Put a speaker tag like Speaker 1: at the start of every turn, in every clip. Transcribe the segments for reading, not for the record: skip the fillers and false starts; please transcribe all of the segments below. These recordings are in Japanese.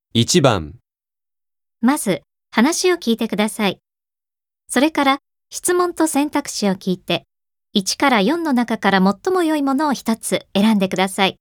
Speaker 1: 1番、
Speaker 2: まず、話を聞いてください。それから、質問と選択肢を聞いて、1から4の中から最も良いものを1つ選んでください。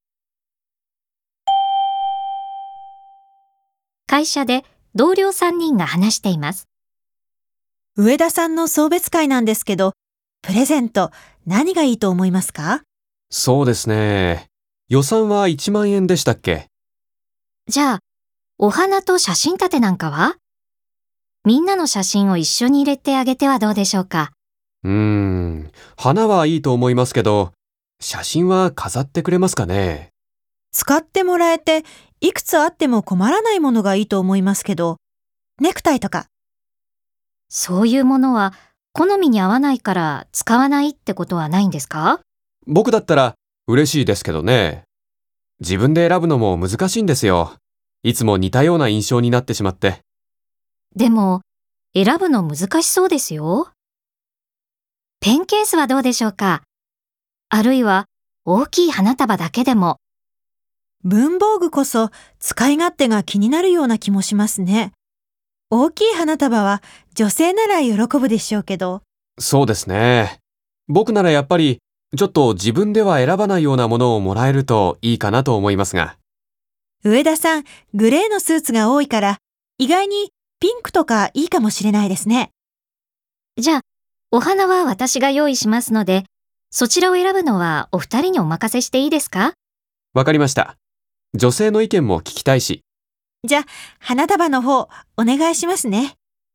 Speaker 2: 会社で同僚3人が話しています。
Speaker 3: 上田さんの送別会なんですけど、プレゼント何がいいと思いますか？
Speaker 1: そうですね。予算は1万円でしたっけ？
Speaker 2: じゃあ、お花と写真立てなんかは？みんなの写真を一緒に入れてあげてはどうでしょうか？
Speaker 1: 花はいいと思いますけど、写真は飾ってくれますかね？
Speaker 3: 使ってもらえて、いくつあっても困らないものがいいと思いますけど、ネクタイとか。
Speaker 2: そういうものは好みに合わないから使わないってことはないんですか？
Speaker 1: 僕だったら嬉しいですけどね。自分で選ぶのも難しいんですよ。いつも似たような印象になってしまって。
Speaker 2: でも、選ぶの難しそうですよ。ペンケースはどうでしょうか？あるいは大きい花束だけでも。
Speaker 3: 文房具こそ使い勝手が気になるような気もしますね。大きい花束は女性なら喜ぶでしょうけど。
Speaker 1: そうですね。僕ならやっぱり、ちょっと自分では選ばないようなものをもらえるといいかなと思いますが。
Speaker 3: 上田さん、グレーのスーツが多いから、意外にピンクとかいいかもしれないですね。
Speaker 2: じゃあ、お花は私が用意しますので、そちらを選ぶのはお二人にお任せしていいですか？
Speaker 1: わかりました。女性の意見も聞きたいし。
Speaker 3: じゃあ、花束の方、お願いしますね。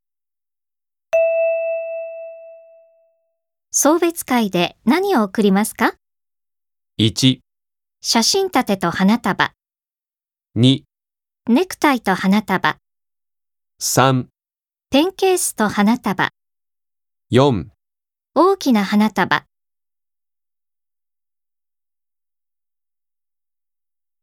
Speaker 2: 送別会で何を贈りますか？
Speaker 1: 1、
Speaker 2: 写真立てと花束、
Speaker 1: 2、
Speaker 2: ネクタイと花束、
Speaker 1: 3、
Speaker 2: ペンケースと花束、
Speaker 1: 4
Speaker 2: 大きな花束。